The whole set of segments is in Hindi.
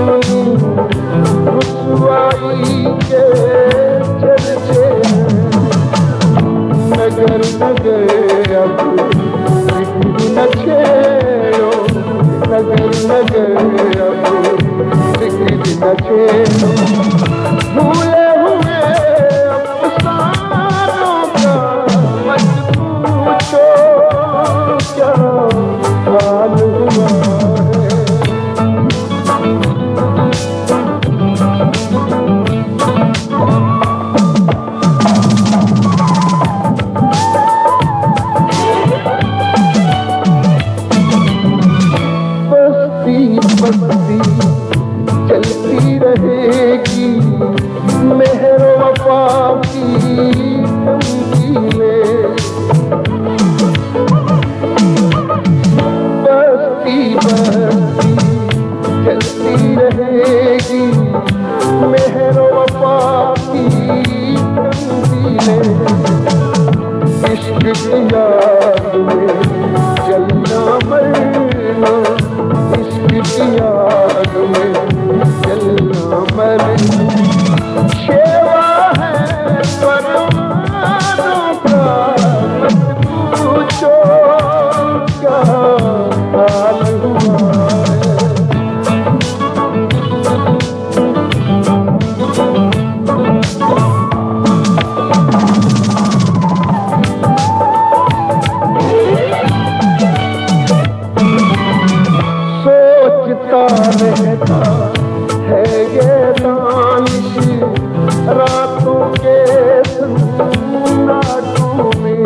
रुसवाई के चर्चे नगर नगर अब जिक्र न छेड़ो, नगर नगर अब जिक्र न छेड़ो। भूले हुए अफसानों का मत पूछो क्या हाल हुआ है। बस्ती बस्ती चलती रहेगी मेहर वफा की तंजीलें। बस्ती बस्ती चलती रहेगी मेहर वफा की तंजीलें। इश्क की याद में जलना मरना, इश्क की याद में जलना मरना। शेवा है परवानों का मत पूछो क्या हाल हुआ है। सोचता रहता है ये दानिश रातों के सन्नाटों में।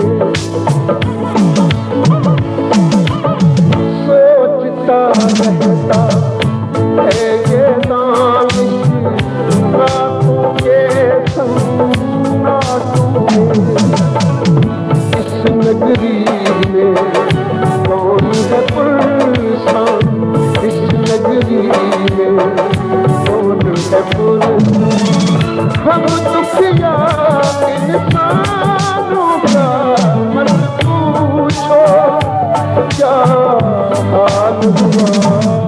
सोचता रहता है ये दानिश रातों के सन्नाटों में। इस नगरी में कौन है पुरसान, इस नगरी में कौन है पुरसान। हम दुखिया इंसानों का मत पूछो क्या हाल हुआ।